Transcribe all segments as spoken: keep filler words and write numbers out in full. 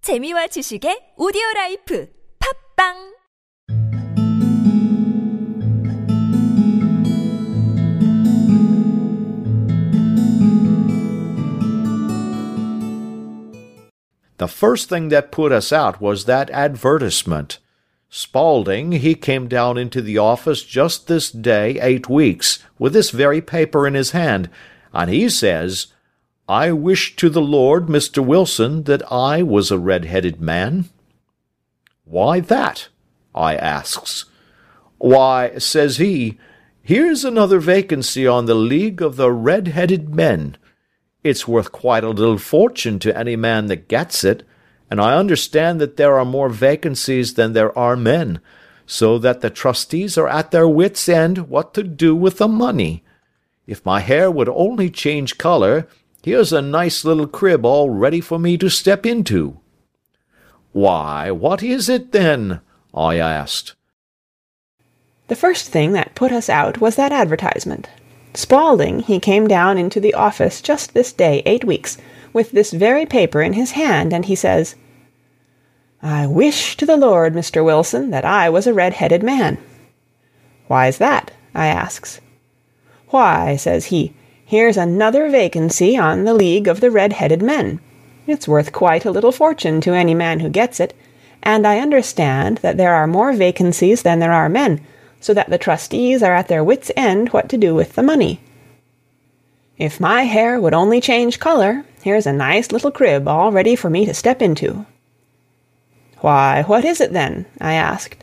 재미와 지식의 오디오라이프 팝빵 The first thing that put us out was that advertisement. Spaulding, he came down into the office just this day eight weeks, with this very paper in his hand, and he says, "I wish to the Lord, Mister Wilson, that I was a red-headed man." "Why that?" I asks. "Why," says he, "here's another vacancy on the League of the Red-Headed Men. It's worth quite a little fortune to any man that gets it, and I understand that there are more vacancies than there are men, so that the trustees are at their wits' end what to do with the money. If my hair would only change color, here's a nice little crib all ready for me to step into." "Why, what is it, then?" I asked. The first thing that put us out was that advertisement. Spaulding, he came down into the office just this day eight weeks, with this very paper in his hand, and he says, "I wish to the Lord, Mister Wilson, that I was a red-headed man." "Why's that?" I asks. "Why," says he, "here's another vacancy on the League of the Red-Headed Men. It's worth quite a little fortune to any man who gets it, and I understand that there are more vacancies than there are men, so that the trustees are at their wits' end what to do with the money. If my hair would only change color, here's a nice little crib all ready for me to step into." "Why, what is it, then?" I asked.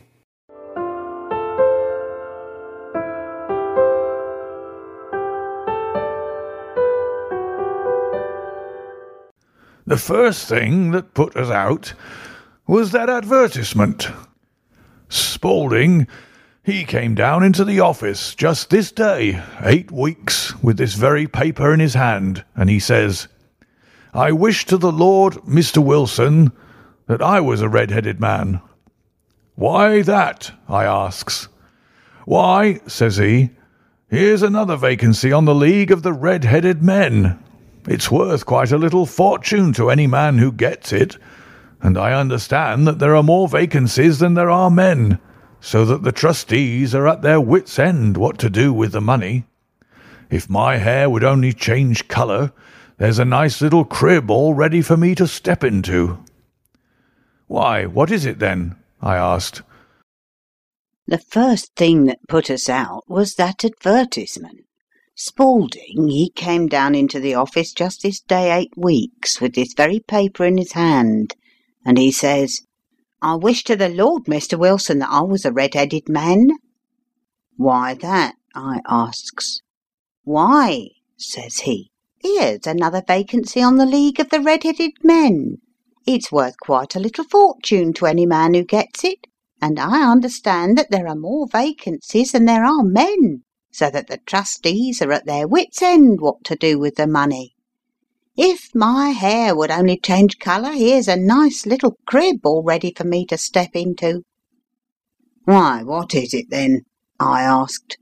The first thing that put us out was that advertisement. Spaulding, he came down into the office just this day, eight weeks, with this very paper in his hand, and he says, "I wish to the Lord, Mister Wilson, that I was a red-headed man." "Why that?" I asks. "Why," says he, "here's another vacancy on the League of the Red-Headed Men. It's worth quite a little fortune to any man who gets it, and I understand that there are more vacancies than there are men, so that the trustees are at their wits' end what to do with the money. If my hair would only change colour, there's a nice little crib all ready for me to step into." "Why, what is it, then?" I asked. The first thing that put us out was that advertisement. Spaulding, he came down into the office just this day eight weeks, with this very paper in his hand, and he says, "I wish to the Lord, Mister Wilson, that I was a red-headed man." "Why that?" I asks. "Why," says he, "here's another vacancy on the League of the Red-Headed Men. It's worth quite a little fortune to any man who gets it, and I understand that there are more vacancies than there are men, so that the trustees are at their wits' end what to do with the money. If my hair would only change colour, here's a nice little crib all ready for me to step into." "Why, what is it, then?" I asked.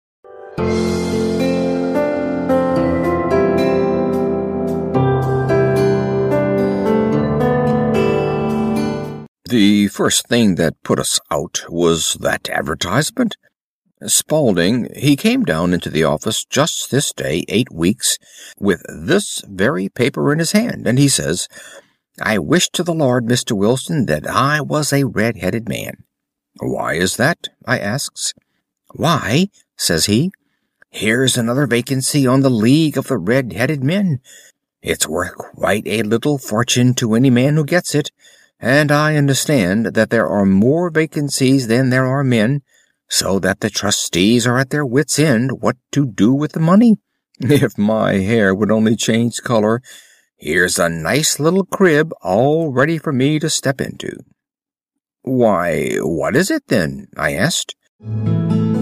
The first thing that put us out was that advertisement. Spaulding, he came down into the office just this day eight weeks, with this very paper in his hand, and he says, "I wish to the Lord, Mister Wilson, that I was a red-headed man." "Why is that?" I asks. "Why," says he, "here's another vacancy on the League of the Red-Headed Men. It's worth quite a little fortune to any man who gets it, and I understand that there are more vacancies than there are men, so that the trustees are at their wits' end what to do with the money. If my hair would only change color, here's a nice little crib all ready for me to step into." "Why, what is it, then?" I asked.